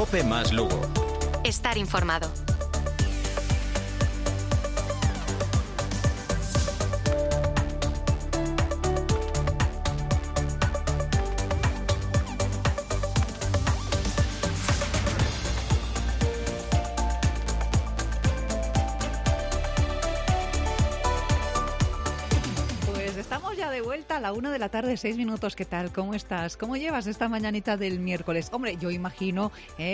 COPE más Lugo. Estar informado. A la 1 de la tarde, 6 minutos. ¿Qué tal? ¿Cómo estás? ¿Cómo llevas esta mañanita del miércoles? Hombre, yo imagino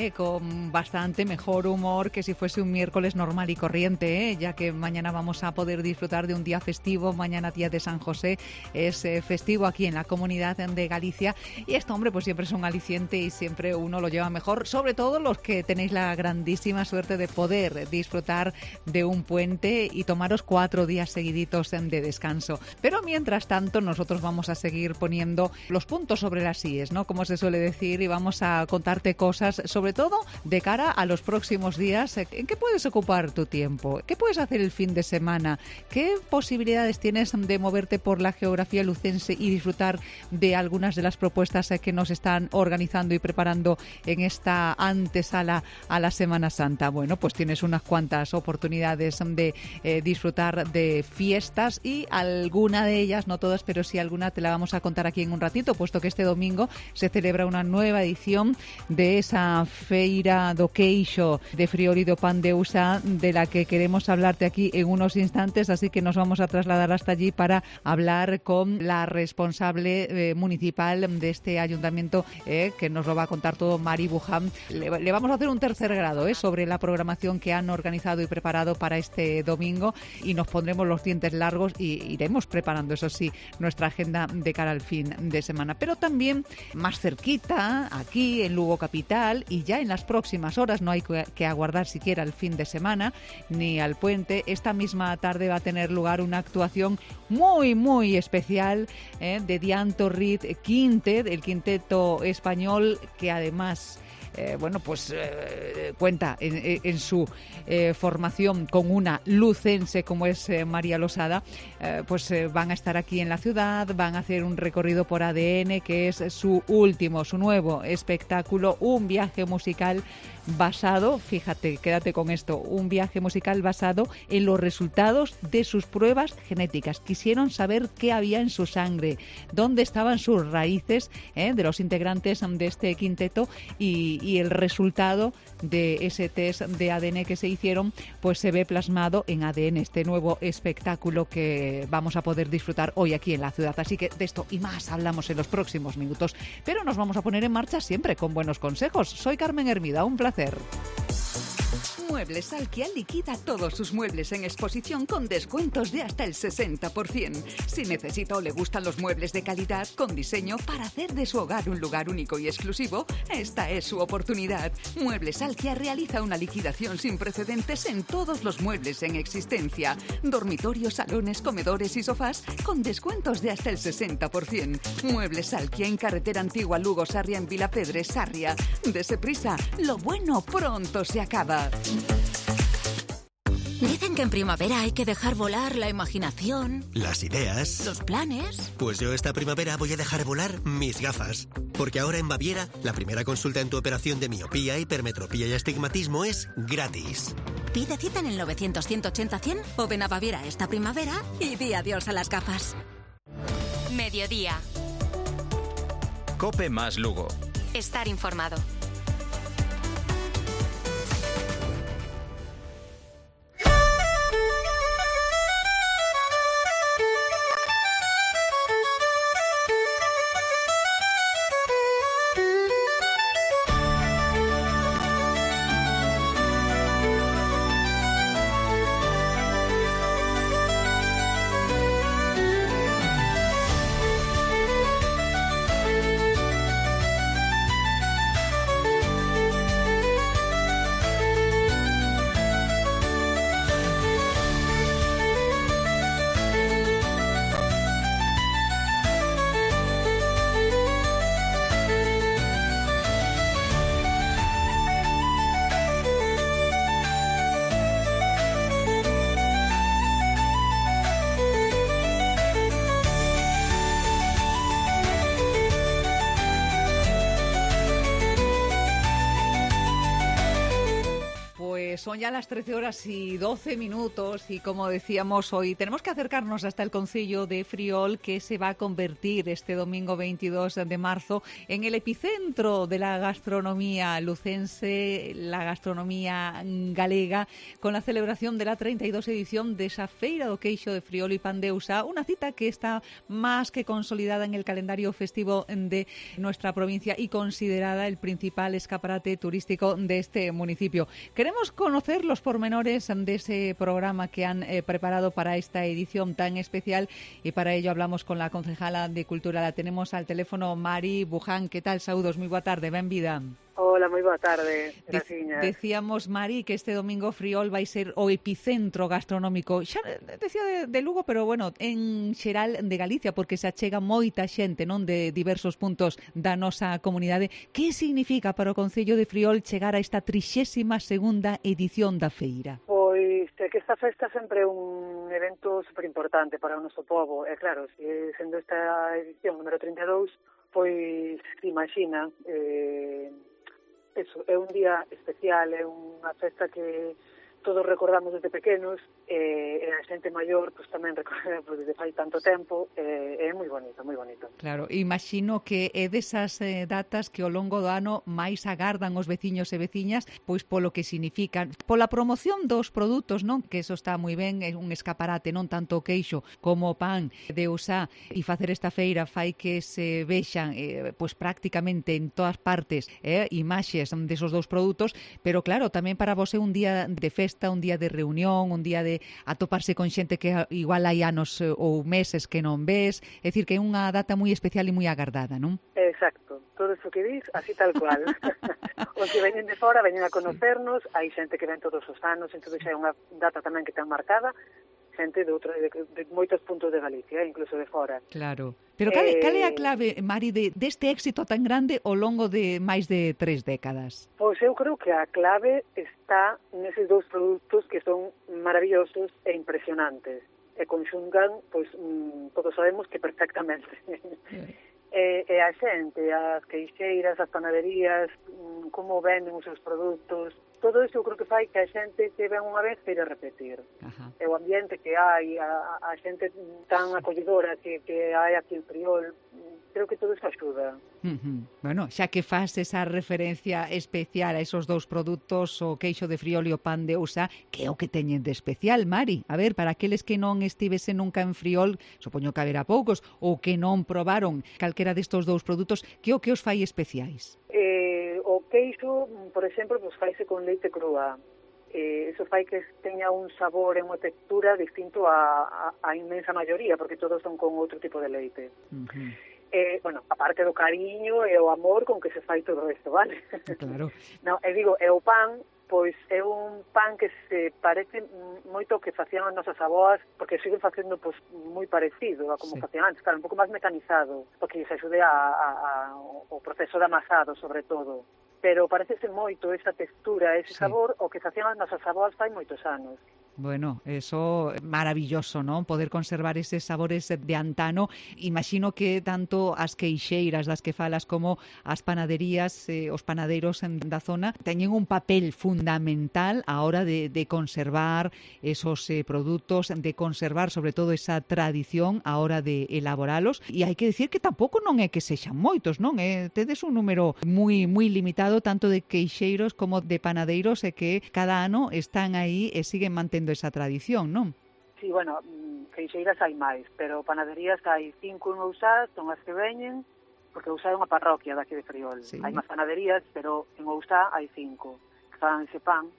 con bastante mejor humor que si fuese un miércoles normal y corriente, ya que mañana vamos a poder disfrutar de un día festivo. Mañana, día de San José, es festivo aquí en la Comunidad de Galicia. Y esto, hombre, pues siempre es un aliciente y siempre uno lo lleva mejor. Sobre todo los que tenéis la grandísima suerte de poder disfrutar de un puente y tomaros 4 días seguiditos de descanso. Pero mientras tanto, nosotros vamos a seguir poniendo los puntos sobre las íes, ¿no? Como se suele decir, y vamos a contarte cosas, sobre todo de cara a los próximos días. ¿En qué puedes ocupar tu tiempo? ¿Qué puedes hacer el fin de semana? ¿Qué posibilidades tienes de moverte por la geografía lucense y disfrutar de algunas de las propuestas que nos están organizando y preparando en esta antesala a la Semana Santa? Bueno, pues tienes unas cuantas oportunidades de disfrutar de fiestas y alguna de ellas, no todas, pero sí alguna te la vamos a contar aquí en un ratito, puesto que este domingo se celebra una nueva edición de esa Feira do Queixo de Friol y do Pan de Usa, de la que queremos hablarte aquí en unos instantes, así que nos vamos a trasladar hasta allí para hablar con la responsable municipal de este ayuntamiento, que nos lo va a contar todo Mari Buján. Le vamos a hacer un tercer grado sobre la programación que han organizado y preparado para este domingo, y nos pondremos los dientes largos y iremos preparando, eso sí, nuestra agenda de cara al fin de semana. Pero también más cerquita, aquí en Lugo Capital, y ya en las próximas horas, no hay que aguardar siquiera el fin de semana ni al puente, esta misma tarde va a tener lugar una actuación muy, muy especial de Dianto Reed Quintet, el quinteto español que además cuenta en su formación con una lucense como es María Losada. Van a estar aquí en la ciudad, van a hacer un recorrido por ADN, que es su nuevo espectáculo, un viaje musical basado, fíjate, quédate con esto, un viaje musical basado en los resultados de sus pruebas genéticas. Quisieron saber qué había en su sangre, dónde estaban sus raíces de los integrantes de este quinteto, y el resultado de ese test de ADN que se hicieron, pues se ve plasmado en ADN, este nuevo espectáculo que vamos a poder disfrutar hoy aquí en la ciudad. Así que de esto y más hablamos en los próximos minutos, pero nos vamos a poner en marcha siempre con buenos consejos. Soy Carmen Hermida, un placer. Muebles Alquia liquida todos sus muebles en exposición con descuentos de hasta el 60%. Si necesita o le gustan los muebles de calidad con diseño para hacer de su hogar un lugar único y exclusivo, esta es su oportunidad. Muebles Alquia realiza una liquidación sin precedentes en todos los muebles en existencia. Dormitorios, salones, comedores y sofás con descuentos de hasta el 60%. Muebles Alquia en Carretera Antigua Lugo Sarria, en Vilapedre, Sarria. Dese prisa, lo bueno pronto se acaba. Dicen que en primavera hay que dejar volar la imaginación, las ideas, los planes. Pues yo esta primavera voy a dejar volar mis gafas. Porque ahora en Baviera, la primera consulta en tu operación de miopía, hipermetropía y astigmatismo es gratis. Pide cita en el 900-180-100 o ven a Baviera esta primavera y di adiós a las gafas. Mediodía. COPE más Lugo. Estar informado. Son ya las 13:12 y como decíamos hoy, tenemos que acercarnos hasta el concello de Friol, que se va a convertir este domingo 22 de marzo en el epicentro de la gastronomía lucense, la gastronomía galega, con la celebración de la 32 edición de esa Feira do Queixo de Friol y Pan de Usa, una cita que está más que consolidada en el calendario festivo de nuestra provincia y considerada el principal escaparate turístico de este municipio. Queremos conocer los pormenores de ese programa que han preparado para esta edición tan especial y para ello hablamos con la concejala de Cultura. La tenemos al teléfono, Mari Buján. ¿Qué tal? Saúdos, moi boa tarde, benvida. Hola, moi boa tarde, graciñas. Decíamos, Mari, que este domingo Friol vai ser o epicentro gastronómico, xa decía de Lugo, pero bueno, en xeral de Galicia, porque se achega moita xente, non, de diversos puntos da nosa comunidade. Que significa para o concello de Friol chegar a esta 32ª edición da feira? Pois é que esta festa sempre é un evento superimportante para o noso povo, e claro, sendo esta edición número 32, pois imagina, eso, é un día especial, é unha festa que todos recordamos desde pequenos, e a xente maior pois tamén recorda desde fai tanto tempo, é moi bonito, moi bonito. Claro, imagino que é desas datas que ao longo do ano máis agardan os veciños e veciñas, pois polo que significan, pola promoción dos produtos, non? Que eso está moi ben, é un escaparate, non tanto o queixo como o pan de Usá, e facer esta feira fai que se vexan pois prácticamente en todas partes imaxes desos dous produtos, pero claro, tamén para vos é un día de festa, un día de reunión, un día de atoparse con xente que igual hai anos ou meses que non ves, é dicir que é unha data moi especial e moi agardada, non? Exacto, todo iso que dis, así tal cual. Os que veñen de fora veñen a conocernos, hai xente que ven todos os anos, entón xa é unha data tamén que ten marcada, xente de moitos puntos de Galicia, incluso de fora. Claro. Pero cal é a clave, Mari, deste éxito tan grande ao longo de máis de 3 décadas? Pois eu creo que a clave está neses dous produtos que son maravillosos e impresionantes, e conxungan, pois, todos sabemos que perfectamente. E a xente, as queixeiras, as panaderías, como venden os seus produtos, todo iso eu creo que fai que a xente que ven unha vez queira repetir. Ajá. E o ambiente que hai, a xente tan acollidora que hai aquí en Friol, creo que todo iso axuda. Bueno, xa que faz esa referencia especial a esos dous produtos, o queixo de Friol e o pan de Usa, que é o que teñen de especial, Mari? A ver, para aqueles que non estivese nunca en Friol, supoño que haberá poucos, ou que non probaron calquera destos dous produtos, que o que os fai especiais? O queixo, por exemplo, pues faise con leite crúa. Eso fai que teña un sabor e unha textura distinto a inmensa maioría, porque todos son con outro tipo de leite. Bueno, aparte do cariño e o amor con que se fai todo isto, vale? Claro. No, digo, o pan, pois é un pan que se parece moito que facían as nosas avoas, porque siguen facendo pois moi parecido a como facían antes, claro, un pouco máis mecanizado, porque se axude o proceso de amasado, sobre todo. Pero parecese moito esa textura, ese sabor, o que facían as nosas avoas fai moitos anos. Bueno, eso maravilloso, ¿no? Poder conservar eses sabores de antano. Imagino que tanto as queixeiras das que falas como as panaderías, os panadeiros da zona, teñen un papel fundamental a hora de conservar esos produtos, de conservar sobre todo esa tradición a hora de elaboralos. E hai que decir que tampouco non é que sexan moitos, non? Tedes un número moi limitado tanto de queixeiros como de panadeiros e que cada ano están aí e siguen mantendo esa tradición, non? Sí, bueno, queixeiras hai máis, pero panaderías hai 5 en Ousá, son as que veñen, porque Ousá é unha parroquia daqui de Friol. Sí. Hai máis panaderías, pero en Ousá hai 5 que fan ese pan,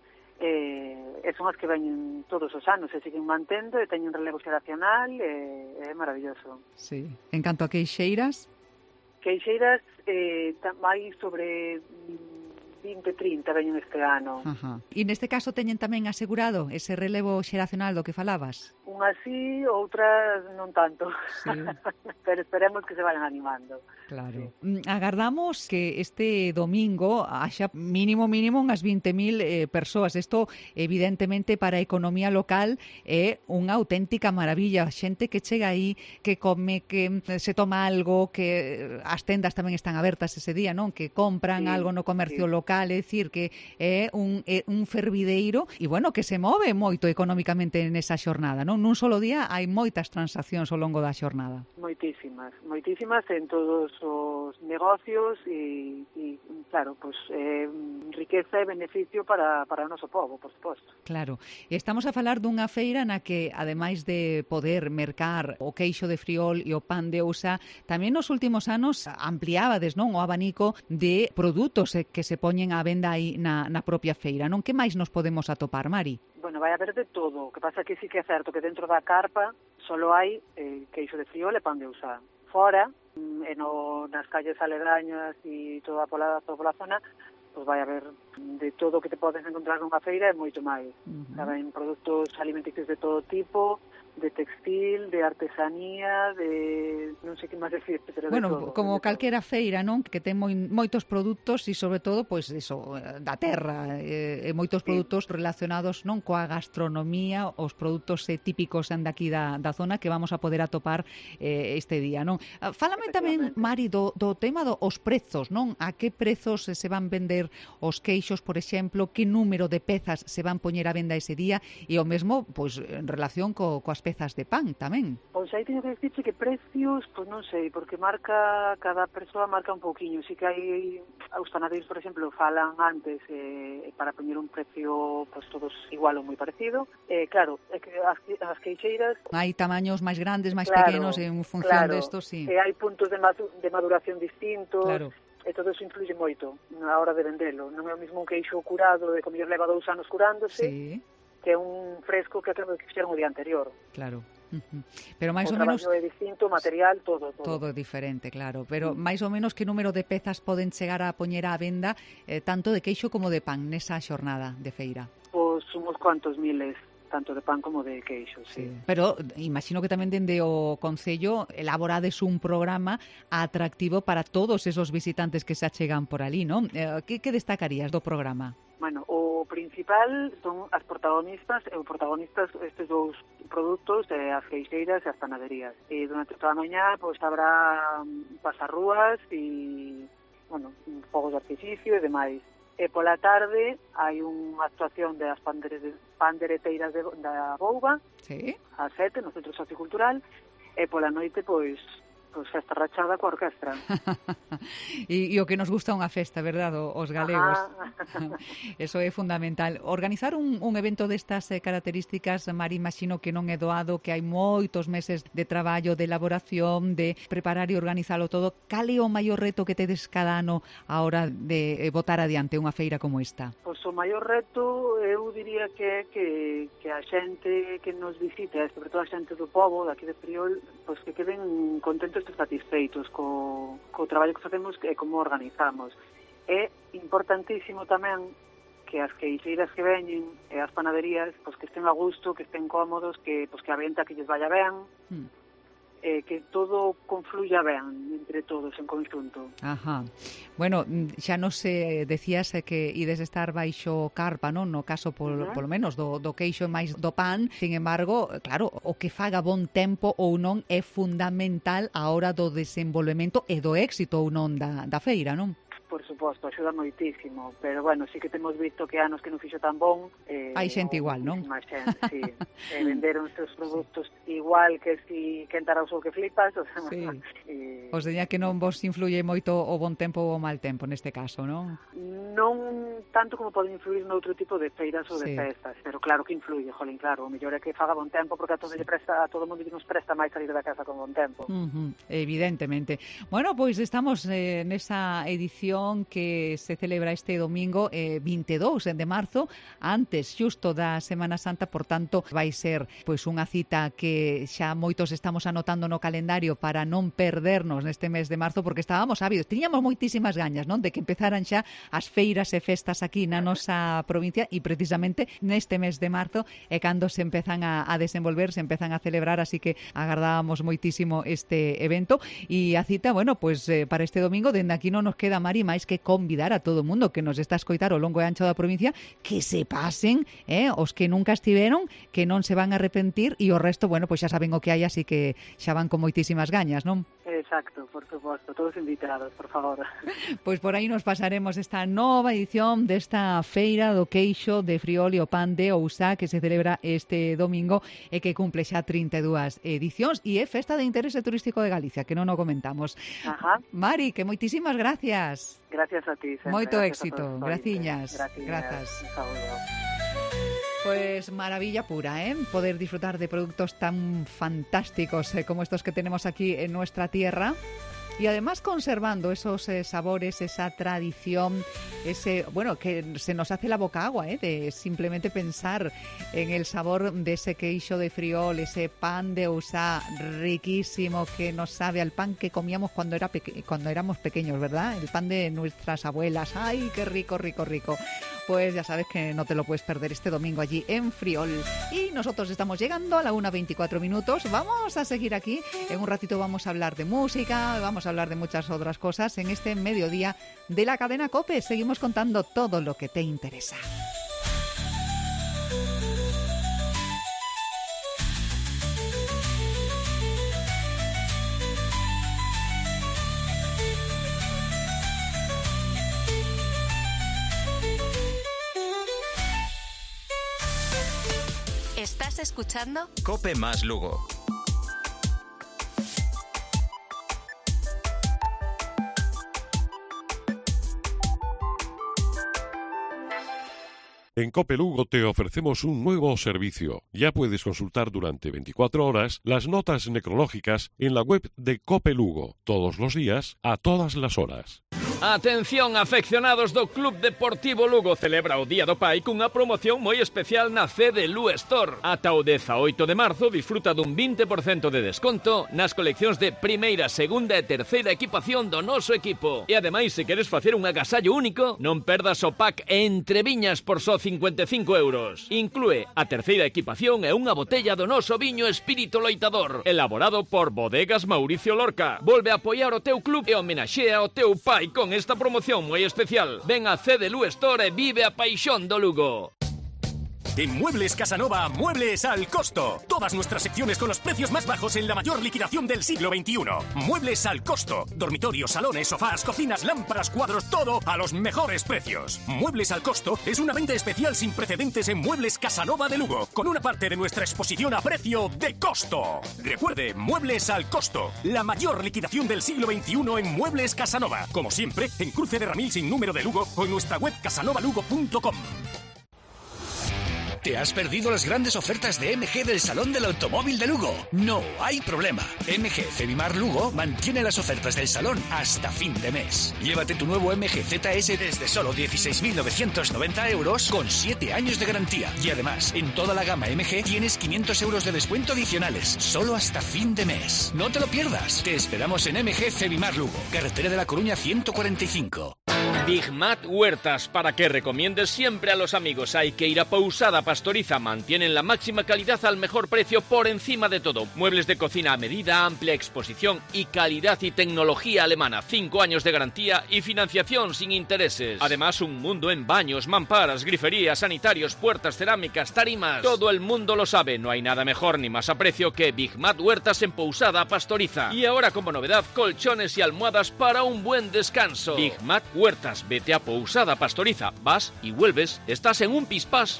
e son as que veñen todos os anos, se siguen mantendo e teñen relevo xeracional, e é maravilloso. Sí. En canto a queixeiras? Queixeiras hai sobre 20-30 veñen este ano. Ajá. E neste caso teñen tamén asegurado ese relevo xeracional do que falabas? Unhas sí, outras non tanto. Sí. Pero esperemos que se vayan animando. Claro. Sí. Agardamos que este domingo haxa mínimo unhas 20.000 persoas. Isto, evidentemente, para a economía local é unha auténtica maravilla. Xente que chega aí, que come, que se toma algo, que as tendas tamén están abertas ese día, non? Que compran algo no comercio local, é dicir, que é un fervideiro e, bueno, que se move moito económicamente nesa xornada, non? Nun solo día hai moitas transaccións ao longo da xornada. Moitísimas en todos os negocios e claro, pues, riqueza e beneficio para o noso povo, por suposto. Claro. E estamos a falar dunha feira na que, ademais de poder mercar o queixo de Friol e o pan de ousa, tamén nos últimos anos ampliábades, non, o abanico de produtos que se poñen á venda aí na propia feira, non? Que máis nos podemos atopar, Mari? Bueno, vai haber de todo. O que pasa que sí que é certo que dentro da carpa solo hai queixo de Friol e pan de ousa. Fora, nas calles aledañas e toda pola zona, pues vai haber de todo o que te podes encontrar nunha feira e moito máis. Saben, produtos alimenticios de todo tipo, de textil, de artesanía, de non sei que máis decir, pero bueno, de todo. Como calquera feira, non? Que ten moitos produtos e sobre todo, pois iso, da terra, e moitos produtos relacionados non coa gastronomía, os produtos típicos daqui da zona que vamos a poder atopar este día, non? Fálame tamén, Mari, do tema dos prezos, non? A que prezos se van vender os queixos, por exemplo, que número de pezas se van poñer a venda ese día e o mesmo, pois, en relación coas pezas de pan tamén. Pois aí teño que dicirche que precios, pois non sei, porque cada persoa marca un pouquiño. Si que hai os panadeiros, por exemplo, falan antes para poñer un precio pois todos igual ou moi parecido. Claro, é que as queixeiras hai tamaños máis grandes, máis pequenos en función desto, sí. E hai puntos de maduración distintos. Claro. E todo eso influye moito na hora de vendelo. Non é o mesmo un queixo curado, que mellor leva 2 anos curándose, sí, que un fresco que acabo de fixeron o día anterior. Claro. Pero máis o ou menos é distinto, material, todo. Todo diferente, claro. Pero máis ou menos que número de pezas poden chegar a poñer á venda tanto de queixo como de pan nesa xornada de feira? Pois uns cuantos miles, tanto de pan como de queixo, sí. Pero imagino que tamén dende o Concello elaborades un programa atractivo para todos esos visitantes que se achegan por ali, non? Que destacarías do programa? Bueno, o principal son as protagonistas estes dous produtos, as queixeiras e as panaderías. E durante toda a mañá pois habrá pasarrúas e, bueno, fogos de artificio e demais. E pola tarde hai unha actuación das pandereteiras da Bouba, sí, ás 7 no Centro Sociocultural, e pola noite pois festa rachada coa orquestra. E o que nos gusta unha festa, verdad, os galegos. Eso é fundamental. Organizar un evento destas características, Mari, imagino que non é doado, que hai moitos meses de traballo, de elaboración, de preparar e organizalo todo. Cal é o maior reto que tedes cada ano a hora de botar adiante unha feira como esta? Pois o maior reto eu diría que a xente que nos visita, sobre todo a xente do pobo, daqui de Friol, pois que queden contentos e satisfeitos co traballo que facemos e como organizamos. É importantísimo tamén que as queixeiras que veñen e as panaderías pois que estén a gusto, que estén cómodos, que a venta que lles vaya ben, que todo confluya ben entre todos en conxunto. Ajá. Bueno, xa nos decías que ides estar baixo carpa, non? No caso, polo menos, do queixo e máis do pan. Sin embargo, claro, o que faga bon tempo ou non é fundamental a hora do desenvolvemento e do éxito ou non da feira, non? Por suposto, axuda moitísimo, pero bueno, sí que temos visto que anos que non fixo tan bon. Hai xente igual, non? Máis xente, sí. Venderon os seus produtos igual que si quentara o sol que flipas, o sea, sí. Os diría que non vos influye moito o bon tempo ou o mal tempo neste caso, non? Non tanto como pode influir noutro tipo de feiras ou de festas, pero claro que influye, jolín, claro, o mellor é que faga bon tempo porque a todo mundo nos presta máis salir da casa con bon tempo. Evidentemente. Bueno, pois estamos nesa edición que se celebra este domingo 22 de marzo, antes xusto da Semana Santa, por tanto vai ser pois unha cita que xa moitos estamos anotando no calendario para non perdernos neste mes de marzo, porque estábamos ávidos, tiñamos moitísimas gañas, non, de que empezaran xa as feiras e festas festas aquí na nosa provincia e precisamente neste mes de marzo é cando se empezan a desenvolver, se empezan a celebrar, así que agardábamos moitísimo este evento e a cita, bueno, pues para este domingo dende aquí non nos queda, Mari, máis que convidar a todo o mundo que nos está a escoitar ao longo e ancho da provincia que se pasen, os que nunca estiveron, que non se van a arrepentir e o resto, bueno, pues xa saben o que hai, así que xa van con moitísimas gañas, non? Exacto, por suposto, todos invitados, por favor. Pois por aí nos pasaremos esta nova edición desta feira do queixo de Friol e o pan de Ousá que se celebra este domingo e que cumple xa 32 edicións e é festa de interese turístico de Galicia, que non o comentamos. Ajá. Mari, que moitísimas gracias. Gracias a ti. Moito éxito. Graciñas. Grazas. Un saúdo. Pues maravilla pura, poder disfrutar de productos tan fantásticos como estos que tenemos aquí en nuestra tierra. Y además conservando esos sabores, esa tradición, ese, bueno, que se nos hace la boca agua, de simplemente pensar en el sabor de ese queixo de Friol, ese pan de Ousá riquísimo que nos sabe al pan que comíamos cuando éramos pequeños, ¿verdad? El pan de nuestras abuelas. ¡Ay, qué rico, rico, rico! Pues ya sabes que no te lo puedes perder este domingo allí en Friol. Y nosotros estamos llegando a la 1:24. Vamos a seguir aquí. En un ratito vamos a hablar de música, vamos a hablar de muchas otras cosas en este mediodía de la cadena COPE. Seguimos contando todo lo que te interesa. ¿Estás escuchando? COPE más Lugo. En COPE Lugo te ofrecemos un nuevo servicio. Ya puedes consultar durante 24 horas las notas necrológicas en la web de COPE Lugo, todos los días, a todas las horas. Atención, afeccionados do Club Deportivo Lugo, celebra o Día do Pai cunha promoción moi especial na CDLU Store. Ata o 18 de marzo disfruta dun 20% de desconto nas coleccións de primeira, segunda e terceira equipación do noso equipo. E ademais, se queres facer un agasallo único, non perdas o pack Entre Viñas por só 55 euros. Inclúe a terceira equipación e unha botella do noso viño Espírito Loitador, elaborado por Bodegas Mauricio Lorca. Volve a apoiar o teu club e homenaxea o teu pai con esta promoción moi especial. Ven a CDLU Store e vive a paixón do Lugo. En Muebles Casanova, muebles al costo. Todas nuestras secciones con los precios más bajos en la mayor liquidación del siglo XXI. Muebles al costo. Dormitorios, salones, sofás, cocinas, lámparas, cuadros, todo a los mejores precios. Muebles al costo es una venta especial sin precedentes en Muebles Casanova de Lugo, con una parte de nuestra exposición a precio de costo. Recuerde, Muebles al costo. La mayor liquidación del siglo XXI en Muebles Casanova. Como siempre, en Cruce de Ramil sin número de Lugo o en nuestra web casanovalugo.com. ¿Te has perdido las grandes ofertas de MG del Salón del Automóvil de Lugo? No hay problema. MG Febimar Lugo mantiene las ofertas del salón hasta fin de mes. Llévate tu nuevo MG ZS desde solo 16.990 euros con 7 años de garantía. Y además, en toda la gama MG tienes 500 euros de descuento adicionales, solo hasta fin de mes. No te lo pierdas. Te esperamos en MG Febimar Lugo, carretera de La Coruña 145. Big Mat Huertas, para que recomiendes siempre a los amigos. Hay que ir a Pousada Pastoriza. Mantienen la máxima calidad al mejor precio por encima de todo. Muebles de cocina a medida, amplia exposición y calidad y tecnología alemana. 5 años de garantía y financiación sin intereses. Además, un mundo en baños, mamparas, griferías, sanitarios, puertas, cerámicas, tarimas. Todo el mundo lo sabe. No hay nada mejor ni más a precio que Big Mat Huertas en Pousada Pastoriza. Y ahora, como novedad, colchones y almohadas para un buen descanso. Big Mat Huertas. Vete a Pousada Pastoriza, vas y vuelves, estás en un pispás.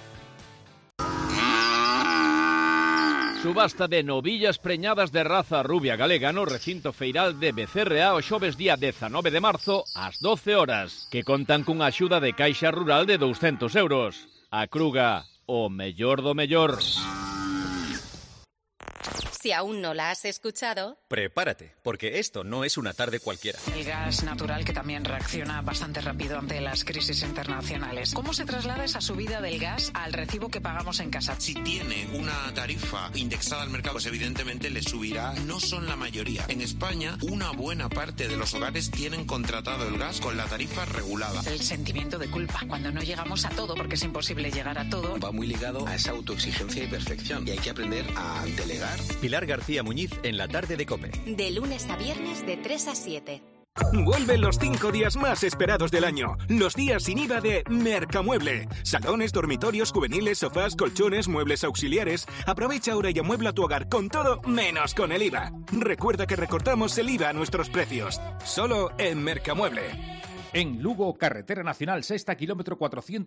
Subasta de novillas preñadas de raza rubia galega no recinto feiral de Becerrea o xoves día 19 de marzo ás 12 horas, que contan cunha axuda de Caixa Rural de 200 euros. A Cruga, o mellor do mellor. Si aún no la has escuchado... Prepárate, porque esto no es una tarde cualquiera. El gas natural, que también reacciona bastante rápido ante las crisis internacionales. ¿Cómo se traslada esa subida del gas al recibo que pagamos en casa? Si tiene una tarifa indexada al mercado, pues evidentemente le subirá. No son la mayoría. En España, una buena parte de los hogares tienen contratado el gas con la tarifa regulada. El sentimiento de culpa, cuando no llegamos a todo, porque es imposible llegar a todo. Va muy ligado a esa autoexigencia y perfección. Y hay que aprender a delegar. Pilar García Muñiz en la tarde de COPE. De lunes a viernes de 3 a 7. Vuelven los 5 días más esperados del año. Los días sin IVA de Mercamueble. Salones, dormitorios, juveniles, sofás, colchones, muebles auxiliares. Aprovecha ahora y amuebla tu hogar con todo menos con el IVA. Recuerda que recortamos el IVA a nuestros precios. Solo en Mercamueble. En Lugo, carretera nacional sexta, kilómetro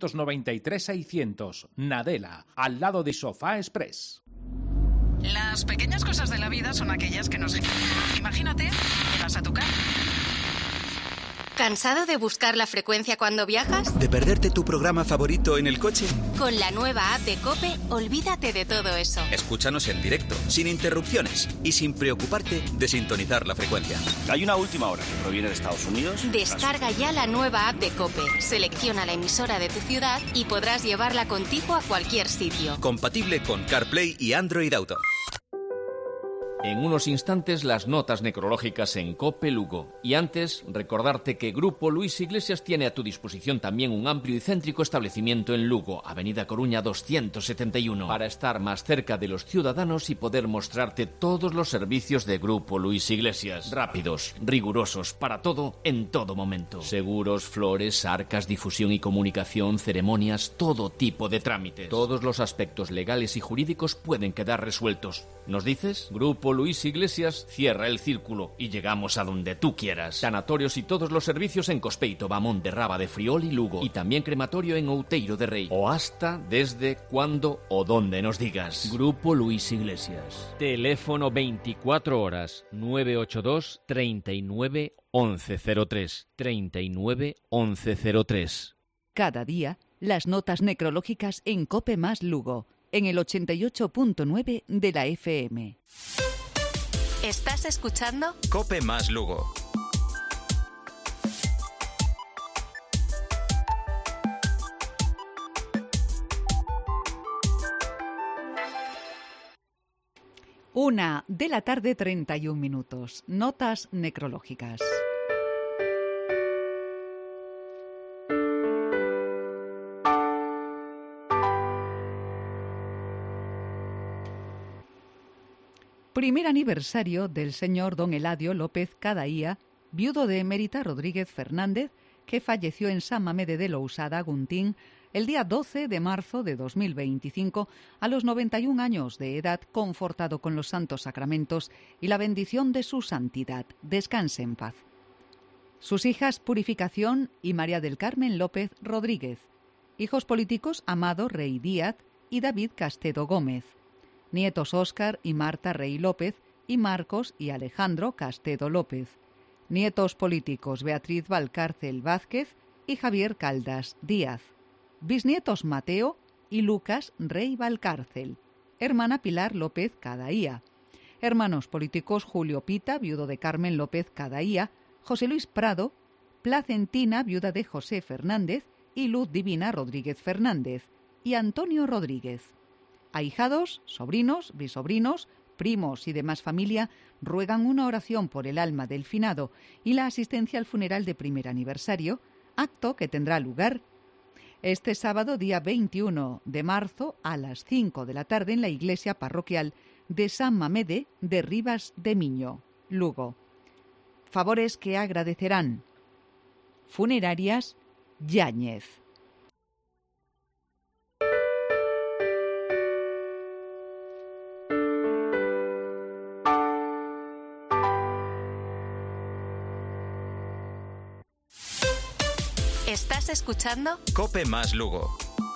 493-600. Nadela, al lado de Sofá Express. Las pequeñas cosas de la vida son aquellas que nos... Imagínate, llegas a tu casa. ¿Cansado de buscar la frecuencia cuando viajas? ¿De perderte tu programa favorito en el coche? Con la nueva app de COPE, olvídate de todo eso. Escúchanos en directo, sin interrupciones y sin preocuparte de sintonizar la frecuencia. Hay una última hora que proviene de Estados Unidos. Descarga ya la nueva app de COPE. Selecciona la emisora de tu ciudad y podrás llevarla contigo a cualquier sitio. Compatible con CarPlay y Android Auto. En unos instantes las notas necrológicas en COPE Lugo. Y antes, recordarte que Grupo Luis Iglesias tiene a tu disposición también un amplio y céntrico establecimiento en Lugo, Avenida Coruña 271, para estar más cerca de los ciudadanos y poder mostrarte todos los servicios de Grupo Luis Iglesias. Rápidos, rigurosos, para todo, en todo momento. Seguros, flores, arcas, difusión y comunicación, ceremonias, todo tipo de trámites. Todos los aspectos legales y jurídicos pueden quedar resueltos. ¿Nos dices? Grupo Luis Iglesias cierra el círculo y llegamos a donde tú quieras. Sanatorios y todos los servicios en Cospeito, Bamón de Raba de Friol y Lugo. Y también crematorio en Outeiro de Rei. O hasta, desde, cuando o donde nos digas. Grupo Luis Iglesias. Teléfono 24 horas 982 39 1103. 39 1103. Cada día, las notas necrológicas en COPE más Lugo, en el 88.9 de la FM. ¿Estás escuchando? COPE más Lugo. Una de la tarde, 31 minutos. Notas necrológicas. Primer aniversario del señor don Eladio López Cadaía, viudo de Emérita Rodríguez Fernández, que falleció en San Mamede de Lousada, Guntín, el día 12 de marzo de 2025, a los 91 años de edad, confortado con los santos sacramentos y la bendición de su santidad. Descanse en paz. Sus hijas Purificación y María del Carmen López Rodríguez. Hijos políticos Amado Rey Díaz y David Castedo Gómez. Nietos Óscar y Marta Rey López y Marcos y Alejandro Castedo López. Nietos políticos Beatriz Valcárcel Vázquez y Javier Caldas Díaz. Bisnietos Mateo y Lucas Rey Valcárcel. Hermana Pilar López Cadaía. Hermanos políticos Julio Pita, viudo de Carmen López Cadaía, José Luis Prado, Placentina, viuda de José Fernández, y Luz Divina Rodríguez Fernández, y Antonio Rodríguez. Ahijados, sobrinos, bisobrinos, primos y demás familia ruegan una oración por el alma del finado y la asistencia al funeral de primer aniversario, acto que tendrá lugar este sábado, día 21 de marzo, a las 5 de la tarde en la iglesia parroquial de San Mamede de Rivas de Miño, Lugo. Favores que agradecerán. Funerarias Yáñez. ¿Estás escuchando? COPE más Lugo.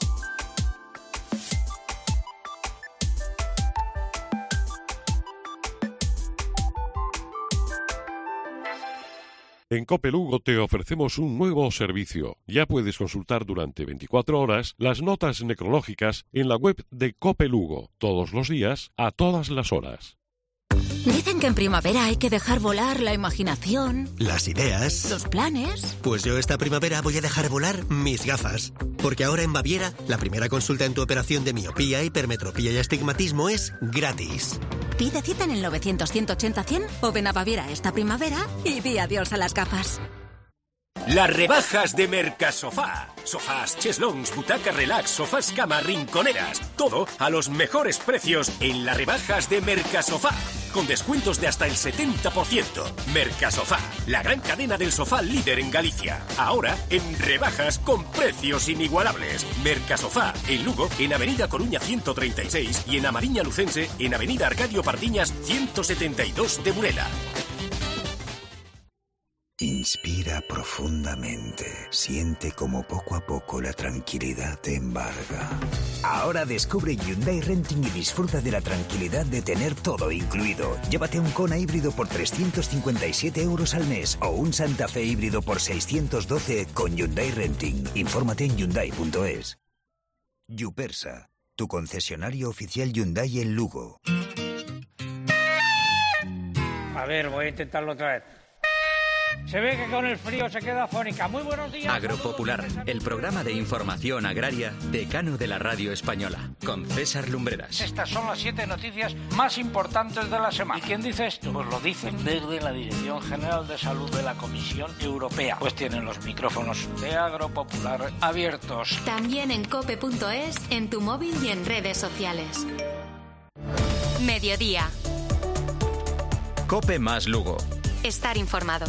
En COPE Lugo te ofrecemos un nuevo servicio. Ya puedes consultar durante 24 horas las notas necrológicas en la web de COPE Lugo, todos los días, a todas las horas. Dicen que en primavera hay que dejar volar la imaginación, las ideas, los planes. Pues yo esta primavera voy a dejar volar mis gafas. Porque ahora en Baviera, la primera consulta en tu operación de miopía, hipermetropía y astigmatismo es gratis. Pide cita en el 900-180-100 o ven a Baviera esta primavera y di adiós a las gafas. Las rebajas de Mercasofá. Sofás, cheslons, butacas relax, sofás cama, rinconeras. Todo a los mejores precios en las rebajas de Mercasofá. Con descuentos de hasta el 70%. Mercasofá, la gran cadena del sofá líder en Galicia. Ahora en rebajas con precios inigualables. Mercasofá, en Lugo, en Avenida Coruña 136 y en Amariña Lucense, en Avenida Arcadio Pardiñas 172 de Burela. Inspira profundamente. Siente como poco a poco la tranquilidad te embarga. Ahora descubre Hyundai Renting y disfruta de la tranquilidad de tener todo incluido. Llévate un Kona híbrido por 357 € al mes o un Santa Fe híbrido por 612 con Hyundai Renting. Infórmate en Hyundai.es. Yupersa, tu concesionario oficial Hyundai en Lugo. A ver, voy a intentarlo otra vez. Se ve que con el frío se queda afónica. Muy buenos días. Agropopular, el programa de información agraria decano de la radio española, con César Lumbreras. Estas son las 7 noticias más importantes de la semana. ¿Y quién dice esto? Pues lo dicen desde la Dirección General de Salud de la Comisión Europea. Pues tienen los micrófonos de Agropopular abiertos. También en cope.es, en tu móvil y en redes sociales. Mediodía. Cope más Lugo. Estar informado.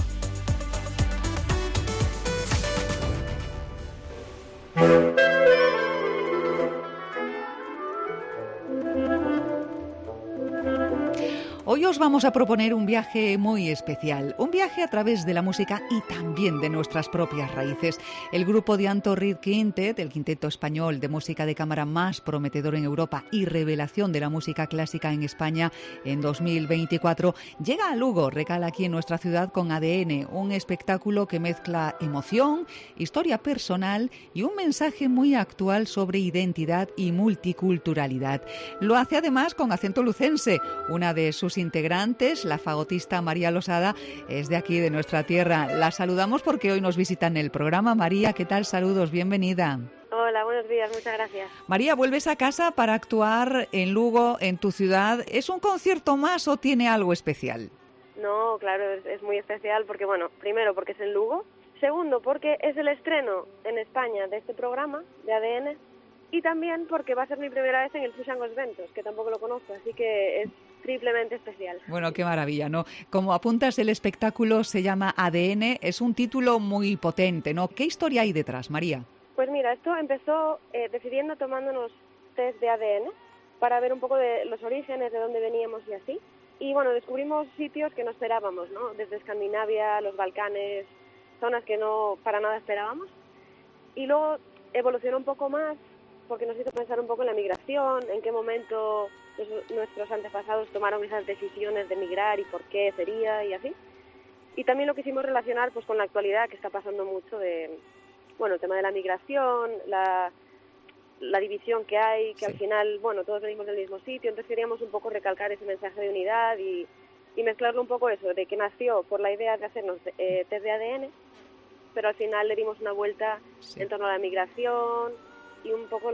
Hoy os vamos a proponer un viaje muy especial, un viaje a través de la música y también de nuestras propias raíces. El grupo de Anton Reed Quintet, el quinteto español de música de cámara más prometedor en Europa y revelación de la música clásica en España en 2024, llega a Lugo, recala aquí en nuestra ciudad con ADN, un espectáculo que mezcla emoción, historia personal y un mensaje muy actual sobre identidad y multiculturalidad. Lo hace además con acento lucense. Una de sus integrantes, la fagotista María Losada, es de aquí, de nuestra tierra. La saludamos porque hoy nos visita en el programa. María, ¿qué tal? Saludos, bienvenida. Hola, buenos días, muchas gracias. María, ¿vuelves a casa para actuar en Lugo, en tu ciudad? ¿Es un concierto más o tiene algo especial? No, claro, es muy especial porque, bueno, primero porque es en Lugo, segundo porque es el estreno en España de este programa de ADN y también porque va a ser mi primera vez en el Fuxangos Ventos, que tampoco lo conozco, así que es triplemente especial. Bueno, qué maravilla, ¿no? Como apuntas, el espectáculo se llama ADN, es un título muy potente, ¿no? ¿Qué historia hay detrás, María? Pues mira, esto empezó decidiendo tomándonos test de ADN para ver un poco de los orígenes, de dónde veníamos y así. Y bueno, descubrimos sitios que no esperábamos, ¿no? Desde Escandinavia, los Balcanes, zonas que no para nada esperábamos. Y luego evolucionó un poco más porque nos hizo pensar un poco en la migración, en qué momento nuestros antepasados tomaron esas decisiones de migrar y por qué sería y así. Y también lo quisimos relacionar pues con la actualidad, que está pasando mucho de, bueno, el tema de la migración, la división que hay, que sí. Al final, bueno, todos venimos del mismo sitio, entonces queríamos un poco recalcar ese mensaje de unidad y mezclarlo un poco eso, de que nació por la idea de hacernos test de ADN, pero al final le dimos una vuelta en torno a la migración y un poco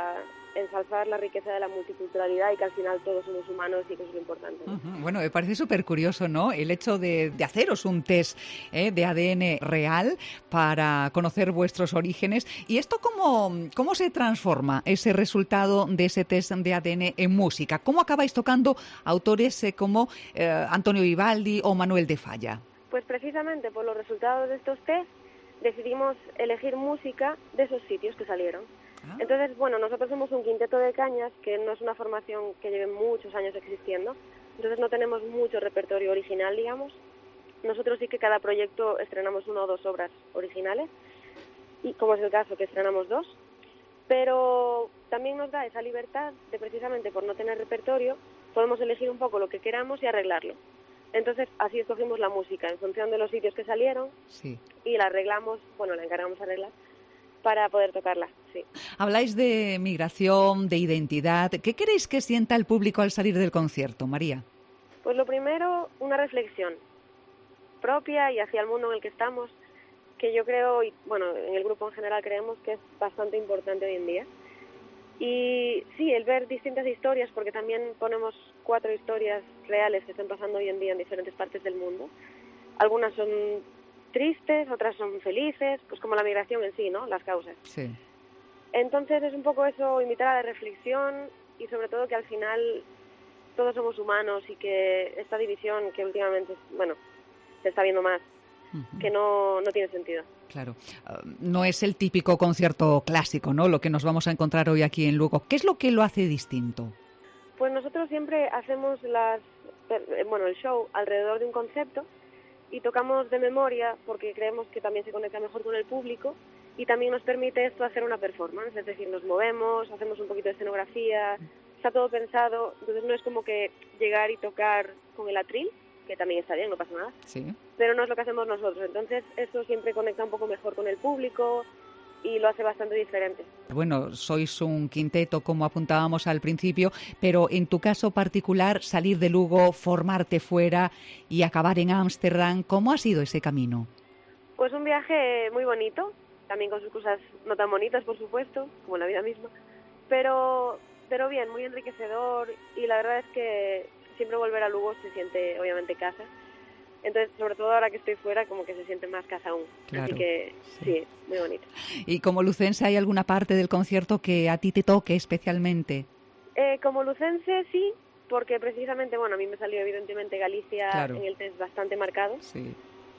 ensalzar la riqueza de la multiculturalidad y que al final todos somos humanos y que eso es lo importante, ¿no? Bueno, me parece súper curioso, ¿no? El hecho de haceros un test de ADN real para conocer vuestros orígenes. ¿Y esto cómo se transforma ese resultado de ese test de ADN en música? ¿Cómo acabáis tocando autores como Antonio Vivaldi o Manuel de Falla? Pues precisamente por los resultados de estos test decidimos elegir música de esos sitios que salieron. Entonces, bueno, nosotros somos un quinteto de cañas, que no es una formación que lleve muchos años existiendo, entonces no tenemos mucho repertorio original, digamos. Nosotros sí que cada proyecto estrenamos 1 o 2 obras originales, y como es el caso que estrenamos 2, pero también nos da esa libertad de, precisamente por no tener repertorio, podemos elegir un poco lo que queramos y arreglarlo. Entonces, así escogimos la música en función de los sitios que salieron y la arreglamos, bueno, la encargamos arreglar para poder tocarla, sí. Habláis de migración, de identidad. ¿Qué queréis que sienta el público al salir del concierto, María? Pues lo primero, una reflexión propia y hacia el mundo en el que estamos, que yo creo, y bueno, en el grupo en general creemos que es bastante importante hoy en día. Y sí, el ver distintas historias, porque también ponemos 4 historias reales que están pasando hoy en día en diferentes partes del mundo. Algunas son tristes, otras son felices, pues como la migración en sí, ¿no? Las causas. Sí. Entonces es un poco eso, invitar a la reflexión y sobre todo que al final todos somos humanos y que esta división que últimamente, bueno, se está viendo más, que no tiene sentido. Claro. No es el típico concierto clásico, ¿no? Lo que nos vamos a encontrar hoy aquí en Lugo. ¿Qué es lo que lo hace distinto? Pues nosotros siempre hacemos el show alrededor de un concepto y tocamos de memoria porque creemos que también se conecta mejor con el público y también nos permite esto hacer una performance, es decir, nos movemos, hacemos un poquito de escenografía, está todo pensado, entonces no es como que llegar y tocar con el atril, que también está bien, no pasa nada, sí, pero no es lo que hacemos nosotros, entonces eso siempre conecta un poco mejor con el público y lo hace bastante diferente. Bueno, sois un quinteto, como apuntábamos al principio, pero en tu caso particular, salir de Lugo, formarte fuera y acabar en Ámsterdam, ¿cómo ha sido ese camino? Pues un viaje muy bonito, también con sus cosas no tan bonitas, por supuesto, como la vida misma, pero bien, muy enriquecedor y la verdad es que siempre volver a Lugo se siente obviamente casa. Entonces, sobre todo ahora que estoy fuera, como que se siente más casa aún. Claro, así que sí, muy bonito. ¿Y como lucense hay alguna parte del concierto que a ti te toque especialmente? Como lucense sí, porque precisamente, bueno, a mí me salió evidentemente Galicia en el test bastante marcado. Sí.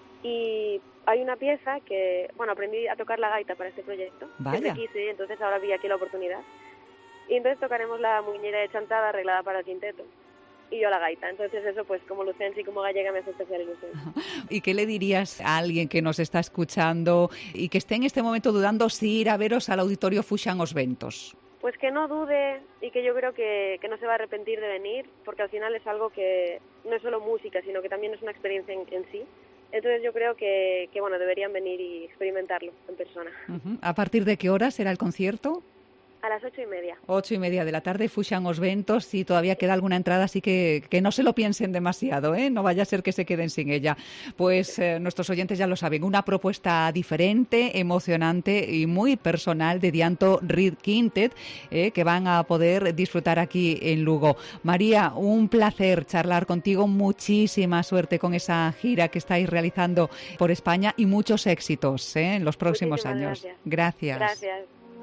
Y hay una pieza que, bueno, aprendí a tocar la gaita para este proyecto. Vaya. Que quise, entonces ahora vi aquí la oportunidad. Y entonces tocaremos la muñeira de chantada arreglada para el quinteto. Y yo la gaita. Entonces eso, pues como lucense y como gallega me hace especial ilusión. ¿Y qué le dirías a alguien que nos está escuchando y que esté en este momento dudando si ir a veros al Auditorio Fuxan os Ventos? Pues que no dude y que yo creo que no se va a arrepentir de venir, porque al final es algo que no es solo música, sino que también es una experiencia en sí. Entonces yo creo que bueno, deberían venir y experimentarlo en persona. ¿A partir de qué hora será el concierto? A las 8:30. 8:30 de la tarde, Fuxan os Ventos. Si todavía queda alguna entrada, así que no se lo piensen demasiado, ¿eh? No vaya a ser que se queden sin ella. Pues nuestros oyentes ya lo saben, una propuesta diferente, emocionante y muy personal de Dianto Reed Quintet, que van a poder disfrutar aquí en Lugo. María, un placer charlar contigo. Muchísima suerte con esa gira que estáis realizando por España y muchos éxitos en los próximos años. Gracias. Gracias.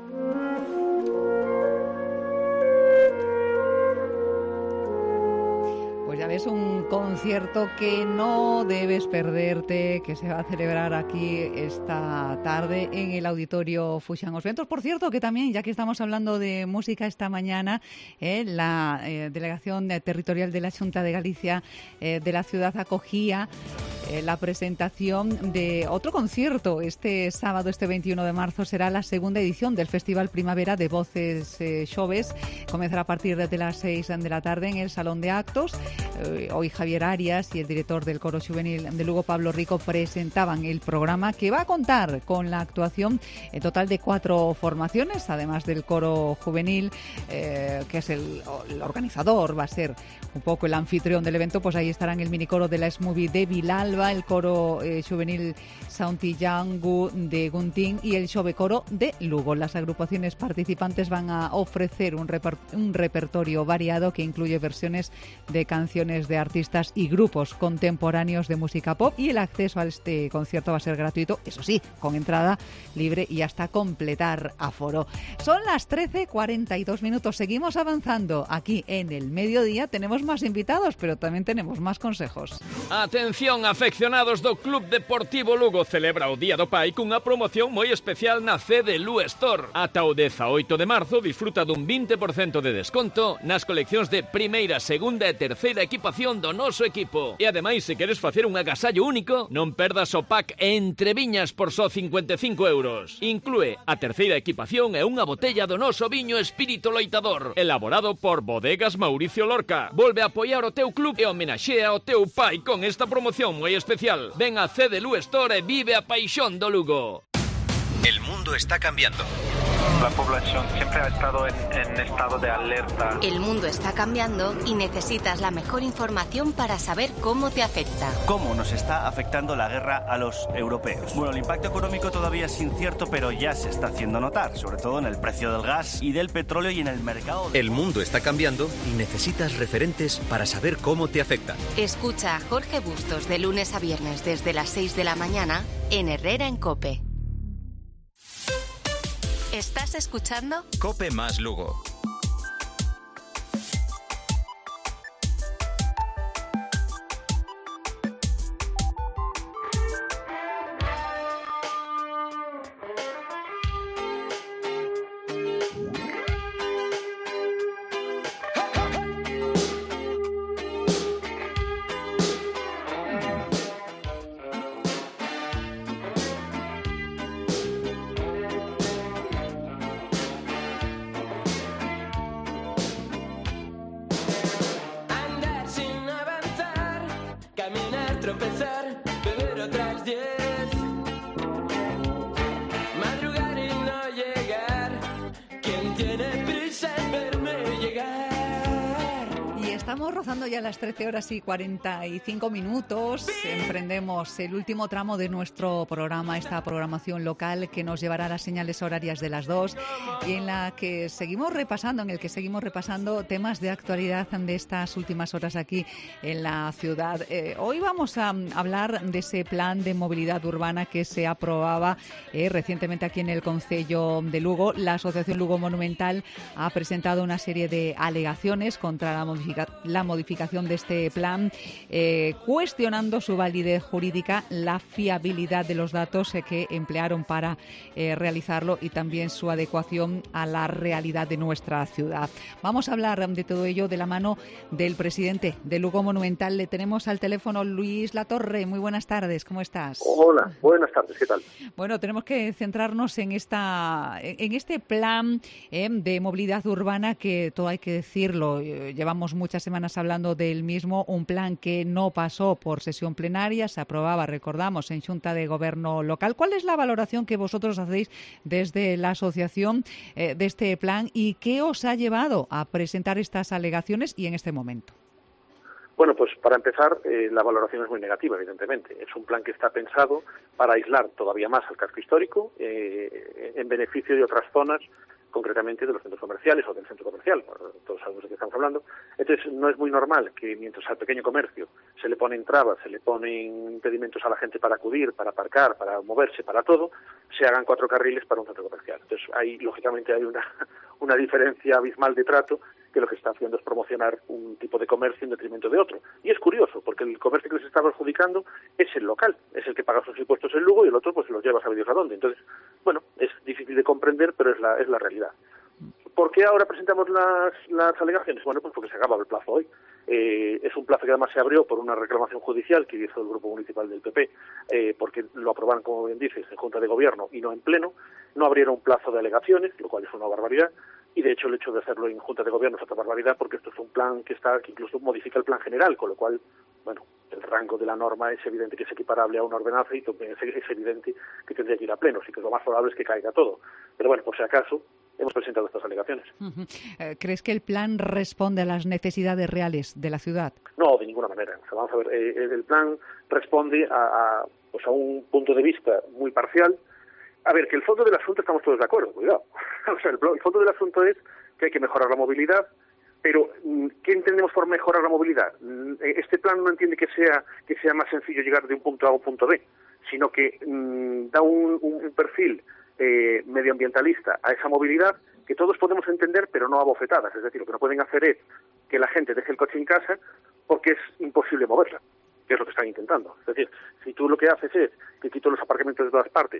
Pues ya ves, un concierto que no debes perderte, que se va a celebrar aquí esta tarde en el Auditorio Fuxan os Ventos. Por cierto, que también, ya que estamos hablando de música esta mañana, la Delegación Territorial de la Xunta de Galicia de la ciudad acogía la presentación de otro concierto. Este sábado, este 21 de marzo, será la segunda edición del Festival Primavera de Voces Xoves. Comenzará a partir de las 6 de la tarde en el Salón de Actos. Hoy Javier Arias y el director del Coro Juvenil de Lugo, Pablo Rico, presentaban el programa, que va a contar con la actuación total de 4 formaciones, además del Coro Juvenil, que es el organizador, va a ser un poco el anfitrión del evento. Pues ahí estarán el minicoro de la Smovie de Vilalba, el Coro Juvenil Sauntillangu de Guntín y el Xovecoro de Lugo. Las agrupaciones participantes van a ofrecer un repertorio variado que incluye versiones de canciones de artistas y grupos contemporáneos de música pop, y el acceso a este concierto va a ser gratuito, eso sí, con entrada libre y hasta completar aforo. Son las 13:42. Seguimos avanzando aquí en el mediodía. Tenemos más invitados, pero también tenemos más consejos. Atención, afeccionados do Club Deportivo Lugo, celebra o Día do Pai cunha promoción moi especial na sede Lu Store. Ata o 18 de marzo disfruta dun 20% de desconto nas coleccións de primeira, segunda e terceira equipación do noso equipo. E ademais, se queres facer un agasallo único, non perdas o pack Entre Viñas por só 55 euros. Inclúe a terceira equipación e unha botella do noso viño Espírito Loitador, elaborado por Bodegas Mauricio Lorca. Volve a apoiar o teu club e homenaxea o teu pai con esta promoción moi especial. Ven a CD Lu Store e vive a paixón do Lugo. El mundo está cambiando. La población siempre ha estado en estado de alerta. El mundo está cambiando y necesitas la mejor información para saber cómo te afecta. ¿Cómo nos está afectando la guerra a los europeos? Bueno, el impacto económico todavía es incierto, pero ya se está haciendo notar, sobre todo en el precio del gas y del petróleo y en el mercado. El mundo está cambiando y necesitas referentes para saber cómo te afecta. Escucha a Jorge Bustos de lunes a viernes desde las 6 de la mañana en Herrera en COPE. ¿Estás escuchando? COPE más Lugo. Tropezar, beber otras 10, madrugar y no llegar. ¿Quién tiene prisa en verme llegar? Y estamos rozando ya las 13 horas y 45 minutos. Emprendemos el último tramo de nuestro programa, esta programación local que nos llevará a las señales horarias de las 2 y en el que seguimos repasando temas de actualidad de estas últimas horas aquí en la ciudad. Hoy vamos a hablar de ese plan de movilidad urbana que se aprobaba recientemente aquí en el Concello de Lugo. La Asociación Lugo Monumental ha presentado una serie de alegaciones contra la modificación de este plan, cuestionando su validez jurídica, la fiabilidad de los datos que emplearon para realizarlo y también su adecuación a la realidad de nuestra ciudad. Vamos a hablar de todo ello de la mano del presidente de Lugo Monumental. Le tenemos al teléfono Luis Latorre. Muy buenas tardes, ¿cómo estás? Hola, buenas tardes, ¿qué tal? Bueno, tenemos que centrarnos en este plan de movilidad urbana que, todo hay que decirlo, llevamos muchas semanas hablando del mismo, un plan que no pasó por sesión plenaria, se aprobaba, recordamos, en Xunta de Gobierno local. ¿Cuál es la valoración que vosotros hacéis desde la asociación de este plan y qué os ha llevado a presentar estas alegaciones y en este momento? Bueno, pues para empezar, la valoración es muy negativa, evidentemente. Es un plan que está pensado para aislar todavía más al casco histórico en beneficio de otras zonas, concretamente de los centros comerciales o del centro comercial, todos sabemos de qué estamos hablando. Entonces, no es muy normal que mientras al pequeño comercio se le ponen trabas, se le ponen impedimentos a la gente para acudir, para aparcar, para moverse, para todo, se hagan 4 carriles para un centro comercial. Entonces, ahí, lógicamente, hay una diferencia abismal de trato que lo que está haciendo es promocionar un tipo de comercio en detrimento de otro. Y es curioso, porque el comercio que les está perjudicando es el local, es el que paga sus impuestos en Lugo y el otro pues los lleva a saber Dios a dónde. Entonces, bueno, es difícil de comprender, pero es la realidad. ¿Por qué ahora presentamos las alegaciones? Bueno, pues porque se acaba el plazo hoy. Es un plazo que además se abrió por una reclamación judicial que hizo el Grupo Municipal del PP, porque lo aprobaron, como bien dices, en Junta de Gobierno y no en Pleno. No abrieron un plazo de alegaciones, lo cual es una barbaridad. Y de hecho el hecho de hacerlo en Junta de Gobierno es otra barbaridad, porque esto es un plan que incluso modifica el plan general, con lo cual, bueno, el rango de la norma es evidente que es equiparable a una ordenanza y es evidente que tendría que ir a pleno, así que lo más probable es que caiga todo. Pero bueno, por si acaso, hemos presentado estas alegaciones. ¿Crees que el plan responde a las necesidades reales de la ciudad? No, de ninguna manera. O sea, vamos a ver, el plan responde a un punto de vista muy parcial. A ver, que el fondo del asunto estamos todos de acuerdo, cuidado. O sea, el fondo del asunto es que hay que mejorar la movilidad, pero ¿qué entendemos por mejorar la movilidad? Este plan no entiende que sea más sencillo llegar de un punto A a un punto B, sino que da un perfil medioambientalista a esa movilidad que todos podemos entender, pero no a bofetadas. Es decir, lo que no pueden hacer es que la gente deje el coche en casa porque es imposible moverla, que es lo que están intentando. Es decir, si tú lo que haces es que quito los aparcamientos de todas partes,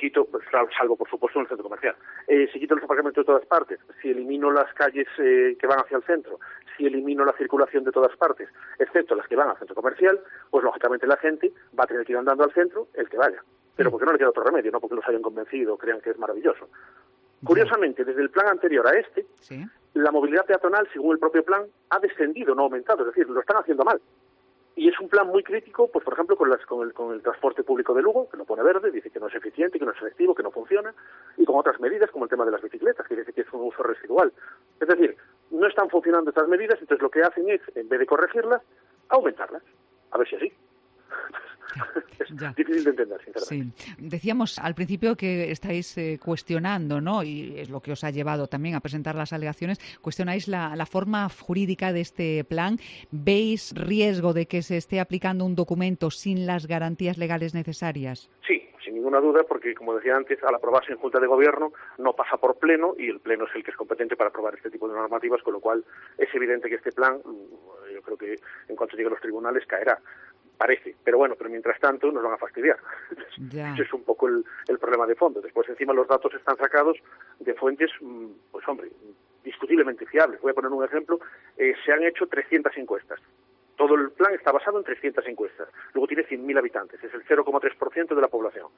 salvo por supuesto en el centro comercial, si quito los aparcamientos de todas partes, si elimino las calles que van hacia el centro, si elimino la circulación de todas partes, excepto las que van al centro comercial, pues lógicamente la gente va a tener que ir andando al centro el que vaya. Pero porque no le queda otro remedio, no porque los hayan convencido o crean que es maravilloso. Curiosamente, desde el plan anterior a este, la movilidad peatonal, según el propio plan, ha descendido, no ha aumentado, es decir, lo están haciendo mal. Y es un plan muy crítico, pues por ejemplo, con el transporte público de Lugo, que lo pone verde, dice que no es eficiente, que no es efectivo, que no funciona. y con otras medidas, como el tema de las bicicletas, que dice que es un uso residual. Es decir, no están funcionando estas medidas, entonces lo que hacen es, en vez de corregirlas, aumentarlas. A ver si así. Es difícil de entender, sinceramente. Sí. Decíamos al principio que estáis cuestionando, ¿no? Y es lo que os ha llevado también a presentar las alegaciones. Cuestionáis la forma jurídica de este plan. ¿Veis riesgo de que se esté aplicando un documento sin las garantías legales necesarias? Sí, sin ninguna duda, porque, como decía antes, al aprobarse en Junta de Gobierno no pasa por Pleno y el Pleno es el que es competente para aprobar este tipo de normativas, con lo cual es evidente que este plan, yo creo que en cuanto llegue a los tribunales, caerá. Parece, pero mientras tanto nos van a fastidiar. Ese es un poco el problema de fondo. Después, encima, los datos están sacados de fuentes, discutiblemente fiables. Voy a poner un ejemplo. Se han hecho 300 encuestas. Todo el plan está basado en 300 encuestas. Luego tiene 100.000 habitantes. Es el 0,3% de la población.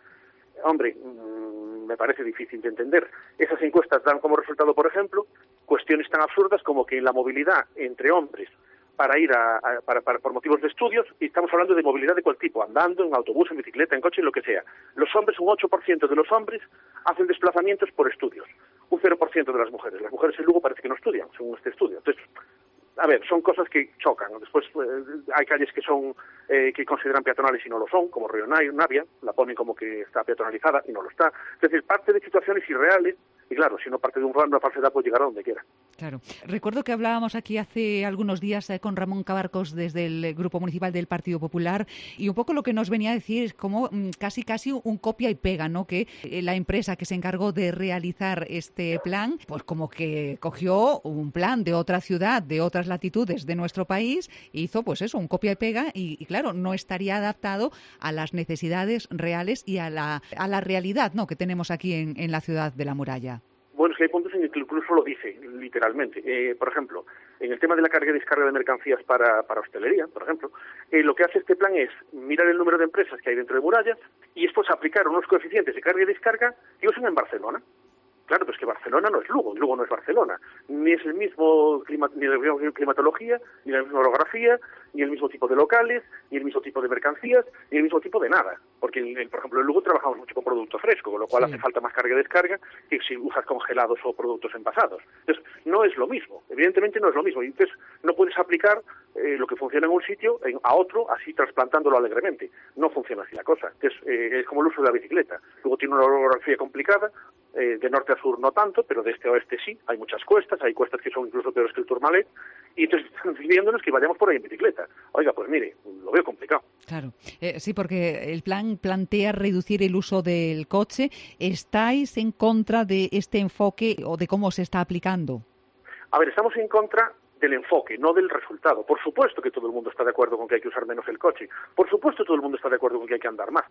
Me parece difícil de entender. Esas encuestas dan como resultado, por ejemplo, cuestiones tan absurdas como que la movilidad entre hombres para ir por motivos de estudios, y estamos hablando de movilidad de cuál tipo, andando, en autobús, en bicicleta, en coche, en lo que sea. Los hombres, un 8% de los hombres hacen desplazamientos por estudios, un 0% de las mujeres. Las mujeres en Lugo parece que no estudian, según este estudio. Entonces, a ver, son cosas que chocan. Después hay calles que son que consideran peatonales y no lo son, como Río Navia, la ponen como que está peatonalizada y no lo está. Es decir, parte de situaciones irreales, y claro, si no parte de una falsedad, pues llegar a donde quiera. Claro. Recuerdo que hablábamos aquí hace algunos días con Ramón Cabarcos desde el Grupo Municipal del Partido Popular, y un poco lo que nos venía a decir es como casi un copia y pega, ¿no? Que la empresa que se encargó de realizar este plan, pues como que cogió un plan de otra ciudad, de otras latitudes de nuestro país, e hizo pues eso, un copia y pega, y claro, no estaría adaptado a las necesidades reales y a la realidad, ¿no?, que tenemos aquí en la ciudad de la muralla. Bueno, es que hay puntos en el que incluso lo dice, literalmente. Por ejemplo, en el tema de la carga y descarga de mercancías para hostelería, por ejemplo, lo que hace este plan es mirar el número de empresas que hay dentro de muralla y después aplicar unos coeficientes de carga y descarga que usan en Barcelona. Claro, pues que Barcelona no es Lugo, Lugo no es Barcelona. Ni es el mismo ni la misma climatología, ni la misma orografía, ni el mismo tipo de locales, ni el mismo tipo de mercancías, ni el mismo tipo de nada. Porque, por ejemplo, en Lugo trabajamos mucho con producto fresco, con lo cual hace falta más carga y descarga que si usas congelados o productos envasados. Entonces, no es lo mismo, evidentemente no es lo mismo. Y entonces no puedes aplicar lo que funciona en un sitio a otro, así trasplantándolo alegremente. No funciona así la cosa. Entonces, es como el uso de la bicicleta. Luego tiene una orografía complicada, de norte a sur no tanto, pero de este a oeste sí. Hay muchas cuestas, hay cuestas que son incluso peores que el Tourmalet, y entonces están pidiéndonos que vayamos por ahí en bicicleta. Oiga, pues mire, lo veo complicado. Claro, sí, porque el plan plantea reducir el uso del coche. ¿Estáis en contra de este enfoque o de cómo se está aplicando? A ver, estamos en contra del enfoque, no del resultado. Por supuesto que todo el mundo está de acuerdo con que hay que usar menos el coche. Por supuesto todo el mundo está de acuerdo con que hay que andar más.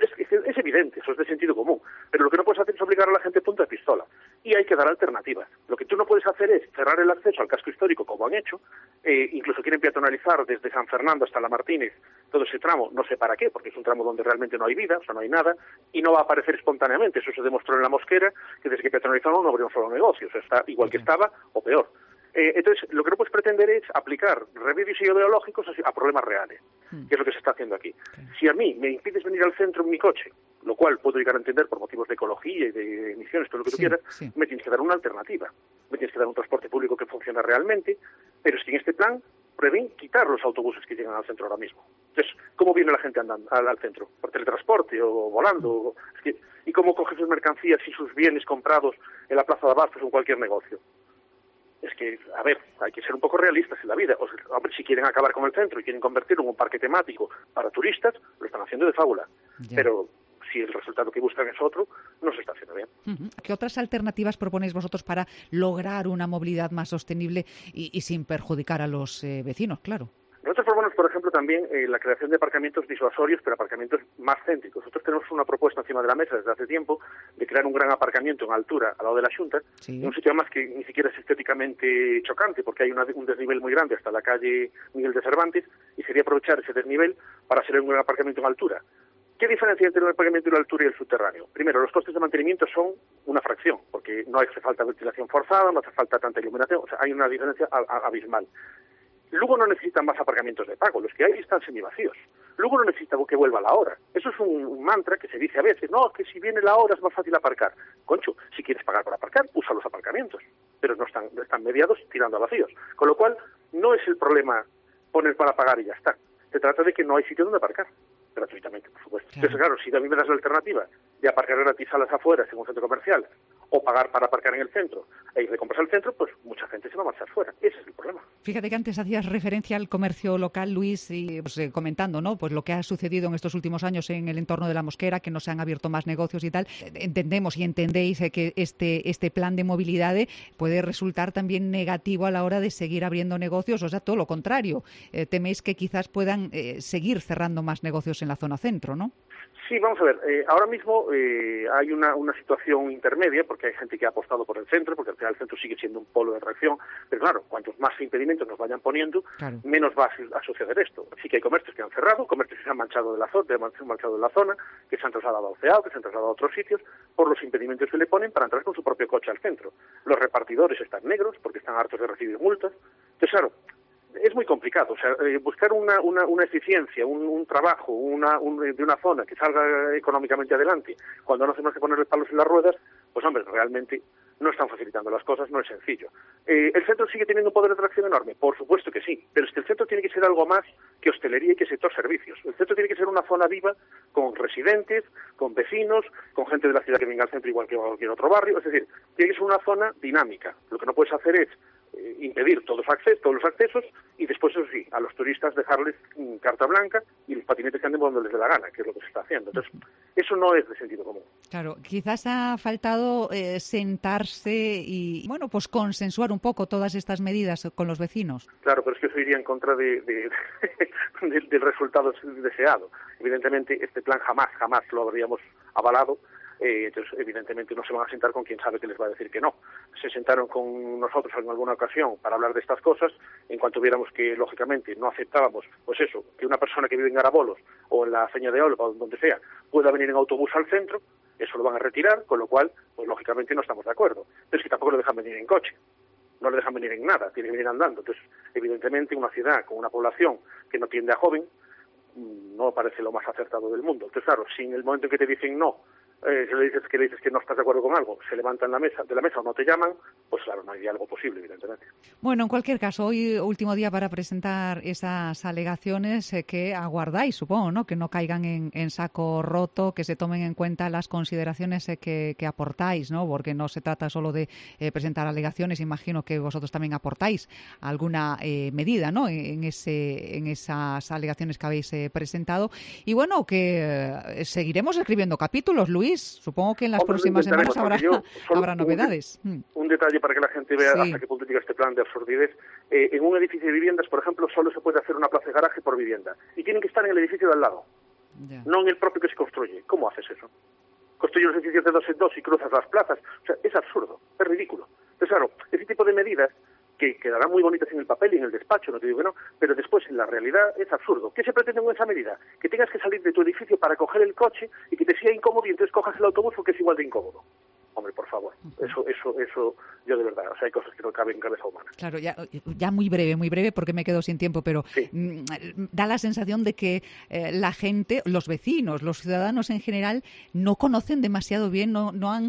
Es evidente, eso es de sentido común. Pero lo que no puedes hacer es obligar a la gente a punta de pistola. Y hay que dar alternativas. Lo que tú no puedes hacer es cerrar el acceso al casco histórico, como han hecho. Incluso quieren peatonalizar desde San Fernando hasta La Martínez todo ese tramo, no sé para qué, porque es un tramo donde realmente no hay vida, o sea, no hay nada, y no va a aparecer espontáneamente. Eso se demostró en La Mosquera, que desde que peatonalizaron no abrió un solo negocio. O sea, está igual que estaba o peor. Entonces, lo que no puedes pretender es aplicar remedios ideológicos a problemas reales, que es lo que se está haciendo aquí. Si a mí me impides venir al centro en mi coche, lo cual puedo llegar a entender por motivos de ecología y de emisiones, todo lo que tú quieras, me tienes que dar una alternativa. Me tienes que dar un transporte público que funcione realmente, pero es que en este plan prueben quitar los autobuses que llegan al centro ahora mismo. Entonces, ¿cómo viene la gente andando al centro? ¿Por teletransporte o volando? ¿Y cómo coges sus mercancías y sus bienes comprados en la plaza de abastos o en cualquier negocio? Es que, a ver, hay que ser un poco realistas en la vida. O sea, hombre, si quieren acabar con el centro y quieren convertirlo en un parque temático para turistas, lo están haciendo de fábula. Pero si el resultado que buscan es otro, no se está haciendo bien. ¿Qué otras alternativas proponéis vosotros para lograr una movilidad más sostenible y sin perjudicar a los vecinos, claro? Nosotros proponemos, por ejemplo, también la creación de aparcamientos disuasorios, pero aparcamientos más céntricos. Nosotros tenemos una propuesta encima de la mesa desde hace tiempo de crear un gran aparcamiento en altura al lado de la Xunta, en un sitio además que ni siquiera es estéticamente chocante, porque hay un desnivel muy grande hasta la calle Miguel de Cervantes, y sería aprovechar ese desnivel para hacer un gran aparcamiento en altura. ¿Qué diferencia entre el aparcamiento en la altura y el subterráneo? Primero, los costes de mantenimiento son una fracción, porque no hace falta ventilación forzada, no hace falta tanta iluminación, o sea, hay una diferencia abismal. Luego no necesitan más aparcamientos de pago, los que hay están semivacíos. Lugo no necesita que vuelva la hora. Eso es un mantra que se dice a veces, no, que si viene la hora es más fácil aparcar. Concho, si quieres pagar por aparcar, usa los aparcamientos, pero no están mediados tirando a vacíos. Con lo cual, no es el problema poner para pagar y ya está. Se trata de que no hay sitio donde aparcar, gratuitamente, por supuesto. Claro. Entonces, claro, si a mí me das la alternativa de aparcar gratis a las afueras en un centro comercial, o pagar para aparcar en el centro, e ir de compras al centro, pues mucha gente se va a marchar fuera. Ese es el problema. Fíjate que antes hacías referencia al comercio local, Luis, y pues, comentando, ¿no?, pues lo que ha sucedido en estos últimos años en el entorno de la Mosquera, que no se han abierto más negocios y tal. Entendemos y entendéis que este plan de movilidad puede resultar también negativo a la hora de seguir abriendo negocios, o sea, todo lo contrario. Teméis que quizás puedan seguir cerrando más negocios en la zona centro, ¿no? Sí, vamos a ver. Ahora mismo hay una situación intermedia, porque hay gente que ha apostado por el centro, porque al final el centro sigue siendo un polo de atracción, pero claro, cuantos más impedimentos nos vayan poniendo, claro, menos va a suceder esto. Sí que hay comercios que han cerrado, comercios que se han manchado de la zona, que se han trasladado a Oceao, que se han trasladado a otros sitios, por los impedimentos que le ponen para entrar con su propio coche al centro. Los repartidores están negros, porque están hartos de recibir multas. Entonces, claro, es muy complicado, o sea, buscar una eficiencia, un trabajo de una zona que salga económicamente adelante, cuando no hacemos que ponerle palos en las ruedas, pues hombre, realmente no están facilitando las cosas, no es sencillo. ¿El centro sigue teniendo un poder de atracción enorme? Por supuesto que sí, pero es que el centro tiene que ser algo más que hostelería y que sector servicios. El centro tiene que ser una zona viva con residentes, con vecinos, con gente de la ciudad que venga al centro igual que cualquier otro barrio, es decir, tiene que ser una zona dinámica. Lo que no puedes hacer es impedir todos los accesos y después, eso sí, a los turistas dejarles carta blanca y los patinetes que anden por donde les dé la gana, que es lo que se está haciendo. Entonces, eso no es de sentido común. Claro, quizás ha faltado sentarse y, bueno, pues consensuar un poco todas estas medidas con los vecinos. Claro, pero es que eso iría en contra del resultado deseado. Evidentemente, este plan jamás lo habríamos avalado. Entonces, evidentemente, no se van a sentar con quien sabe que les va a decir que no. Se sentaron con nosotros en alguna ocasión para hablar de estas cosas. En cuanto viéramos que, lógicamente, no aceptábamos, pues eso, que una persona que vive en Garabolos o en la Feña de Olva o donde sea, pueda venir en autobús al centro, eso lo van a retirar, con lo cual, pues lógicamente no estamos de acuerdo. Pero es que tampoco lo dejan venir en coche. No le dejan venir en nada, tiene que venir andando. Entonces, evidentemente, una ciudad con una población que no tiende a joven no parece lo más acertado del mundo. Entonces, claro, si en el momento en que te dicen no, si le dices que no estás de acuerdo con algo, se levantan de la mesa o no te llaman, pues claro, no hay diálogo posible, evidentemente. Bueno, en cualquier caso, hoy último día para presentar esas alegaciones que aguardáis, supongo, ¿no? Que no caigan en saco roto, que se tomen en cuenta las consideraciones que aportáis, ¿no? Porque no se trata solo de presentar alegaciones, imagino que vosotros también aportáis alguna medida, ¿no? En esas alegaciones que habéis presentado. Y bueno, que seguiremos escribiendo capítulos, Luis. Supongo que en las próximas semanas habrá novedades. Un detalle para que la gente vea hasta qué punto llega este plan de absurdidez. En un edificio de viviendas, por ejemplo, solo se puede hacer una plaza de garaje por vivienda. Y tienen que estar en el edificio de al lado, no en el propio que se construye. ¿Cómo haces eso? Construyes los edificios de 2 en 2 y cruzas las plazas. O sea, es absurdo, es ridículo. Entonces, claro, ese tipo de medidas que quedarán muy bonitas en el papel y en el despacho, no te digo que no, pero después en la realidad es absurdo. ¿Qué se pretende con esa medida? Que tengas que salir de tu edificio para coger el coche y que te sea incómodo y entonces cojas el autobús porque es igual de incómodo. Hombre, por favor, eso yo de verdad, o sea, hay cosas que no caben en cabeza humana. Claro, ya muy breve, porque me quedo sin tiempo, pero sí, da la sensación de que la gente, los vecinos, los ciudadanos en general, no conocen demasiado bien, no han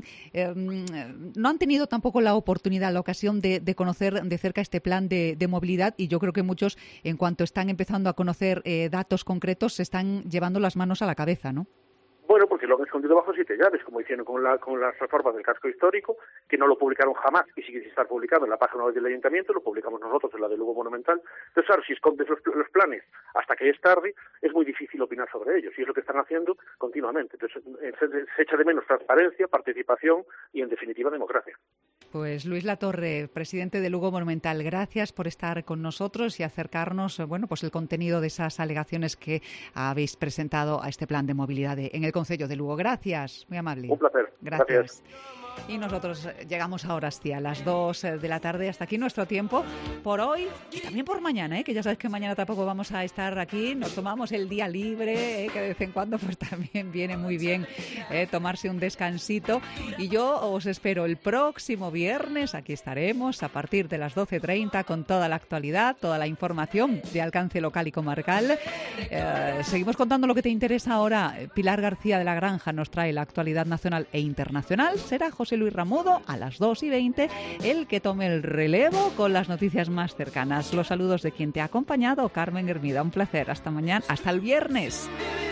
tenido tampoco la oportunidad, la ocasión de conocer de cerca este plan de movilidad, y yo creo que muchos, en cuanto están empezando a conocer datos concretos, se están llevando las manos a la cabeza, ¿no? Bueno, porque lo han escondido bajo 7 llaves, como hicieron con las reformas del casco histórico, que no lo publicaron jamás y sigue sin estar publicado en la página web del Ayuntamiento, lo publicamos nosotros en la de Lugo Monumental. Entonces, claro, si escondes los planes hasta que es tarde, es muy difícil opinar sobre ellos, y es lo que están haciendo continuamente. Entonces, se echa de menos transparencia, participación y, en definitiva, democracia. Pues Luis Latorre, presidente de Lugo Monumental, gracias por estar con nosotros y acercarnos, bueno, pues el contenido de esas alegaciones que habéis presentado a este plan de movilidad en el Concello de Lugo. Gracias, muy amable. Un placer. Gracias. Y nosotros llegamos ahora a las 2 de la tarde. Hasta aquí nuestro tiempo por hoy y también por mañana, que ya sabes que mañana tampoco vamos a estar aquí. Nos tomamos el día libre, que de vez en cuando pues también viene muy bien tomarse un descansito. Y yo os espero el próximo viernes. Aquí estaremos a partir de las 12:30 con toda la actualidad, toda la información de alcance local y comarcal. Seguimos contando lo que te interesa ahora. Pilar García de la Granja nos trae la actualidad nacional e internacional. Será José Luis Ramudo a las 2:20 el que tome el relevo con las noticias más cercanas. Los saludos de quien te ha acompañado, Carmen Hermida. Un placer. Hasta mañana. Hasta el viernes.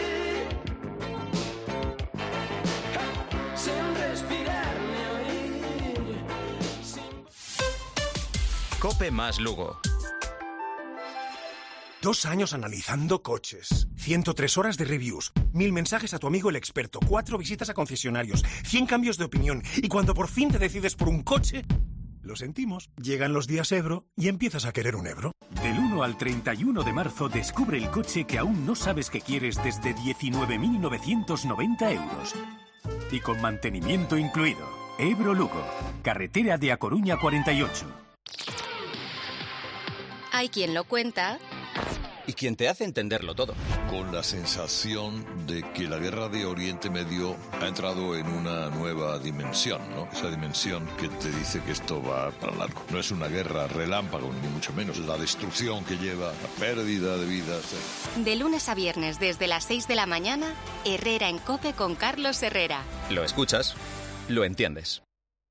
COPE más Lugo. 2 años analizando coches, 103 horas de reviews, 1000 mensajes a tu amigo el experto, 4 visitas a concesionarios, 100 cambios de opinión, y cuando por fin te decides por un coche, lo sentimos, llegan los días Ebro y empiezas a querer un Ebro. Del 1 al 31 de marzo descubre el coche que aún no sabes que quieres desde 19.990 euros. Y con mantenimiento incluido. Ebro Lugo, carretera de A Coruña 48. Hay quien lo cuenta y quien te hace entenderlo todo. Con la sensación de que la guerra de Oriente Medio ha entrado en una nueva dimensión, ¿no? Esa dimensión que te dice que esto va para largo. No es una guerra relámpago, ni mucho menos. La destrucción que lleva, la pérdida de vidas. De lunes a viernes desde las 6 de la mañana, Herrera en COPE con Carlos Herrera. Lo escuchas, lo entiendes.